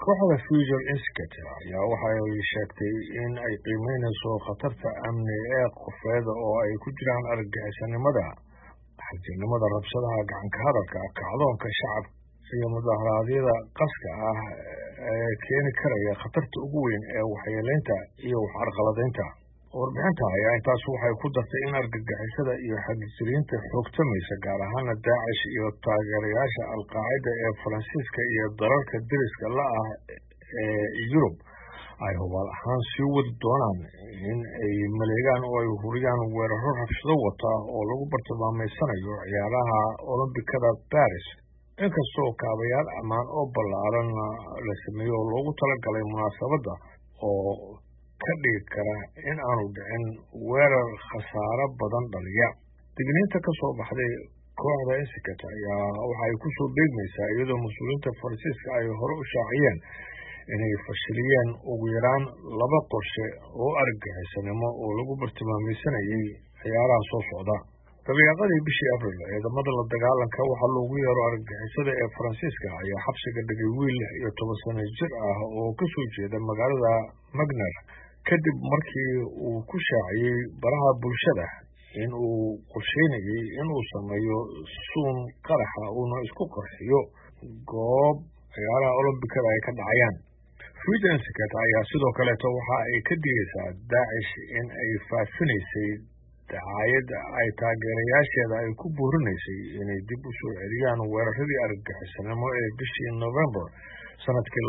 kooxda Future Institute ayaa waxa ay sheegtay in ay qiimeynayso khatarta amni ee qofeeda oo ay ku jiraan argagixisanimada, xagjirnimada, rabshadaha, gacanka hadalka, kacdoonka shacabka iyo mudaharaadyada qaska ah ee keeni karaya khatarta ugu weyn ee waxyeeleynta iyo waxcarqaladaynta. warbixinta ayaa intaas waxay ku dartay in argagixisada iyo xagjiriinta xoogtamaysa gaar ahaana Daacish iyo taageerayaasha Al-Qaacida ee Faransiiska iyo dalalka deriska la ah ee Yurub ay hubaal ahaan sii wadi doonaan in ay maleegaan oo ay huriyaan weeraro rabshado wata oo lagu bartilmaameysanayo ciyaaraha Olombikada Paris. inkastoo kaabayaal ammaan oo ballaaran la sameeyo oo loogu talagalay munaasabadda oo ka dhigi kara in aanu dhicin weerar khasaaro badan dhaliya. digniinta ka soo baxday kooxda Institute ayaa waxa ay ku soo beegmaysaa iyadoo mas-uuliyiinta Faransiiska ay hore u shaaciyeen inay fashiliyeen ugu yaraan 2 qorshe oo argagixisanimo oo lagu bartilmaameysanayay ciyaaraha soo socda. dabiiqadii bishii Abriil ciidamada la dagaalanka waxaa loogu yeero argagixisada ee Faransiiska ayaa xabsiga dhigay wiil 10 sano jir ah oo ka soo jeeda magaalada Magner kadib markii uu ku shaaciyay baraha bulshada in uu qorsheynayay in uu sameeyo suun qaraxa uuna isku qarxiyo goob ciyaaraha Olombikada ay ka dhacayaan. Future Institute ayaa sidoo kaleeto waxa ay ka digaysaa Daacish in ay faafinaysay dacaayad ay taageerayaasheeda ay ku buurinaysay inay dib u soo celiyaan weeraradii argagixisanimo ee bishii November sanadkii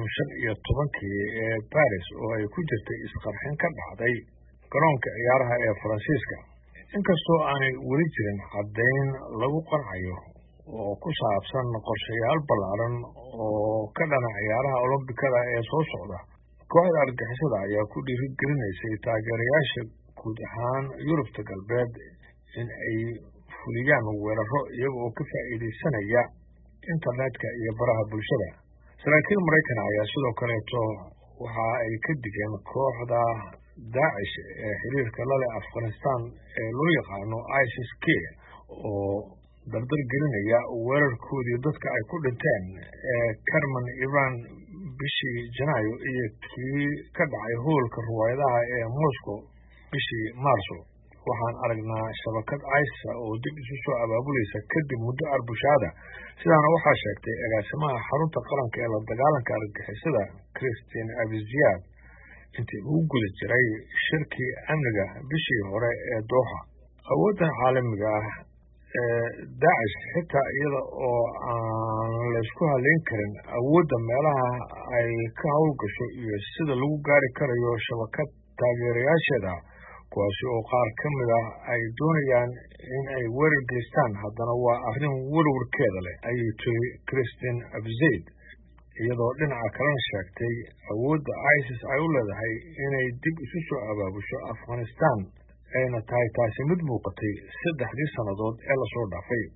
2015 ee Paris oo ay ku jirtay isqarxin ka dhacday garoonka ciyaaraha ee Faransiiska. inkastoo aanay weli jirin caddayn lagu qancayo oo ku saabsan qorshayaal ballaaran oo ka dhana ciyaaraha Olombikada ee soo socda, kooxda argagixisada ayaa ku dhiirigelinaysay taageerayaasha guud ahaan Yurubta galbeed in ay fuliyaan weeraro iyaga oo ka faa'iideysanaya internetka iyo baraha bulshada. saraakiil Maraykan ayaa sidoo kaleeto waxa ay ka digeen kooxda Daacish ee xiriirka la leh Afghanistan ee loo yaqaano ISIS-K oo dardar gelinaya weerarkoodii dadka ay ku dhinteen ee Kerman Iran bishii Janaayo iyo kii ka dhacay hoolka ruwaayadaha ee Moscow bishii Maarso. waxaan aragnaa shabakad ISIS oo dib isu soo abaabulaysa kadib muddo arbushaada, sidaana waxaa sheegtay agaasimaha xarunta qaranka ee la dagaalanka argagixisada Christine Abiziad intii uu guda jiray shirkii amniga bishii hore ee Doha. awooddan caalamiga ah ee Daacish xitaa iyada oo aan la isku haleyn karin awoodda meelaha ay ka howlgasho iyo sida lagu gaari karayo shabakad taageerayaasheeda kuwaasi oo qaar ka mid ah ay doonayaan in ay weerar geystaan, haddana waa arrin warwarkeeda leh ayay tiri Christine Abizaid, iyadoo dhinaca kalena sheegtay awoodda ISIS ay u leedahay inay dib isu soo abaabusho Afghanistan ayna tahay taasi mid muuqatay 3 sannadood ee lasoo dhaafay.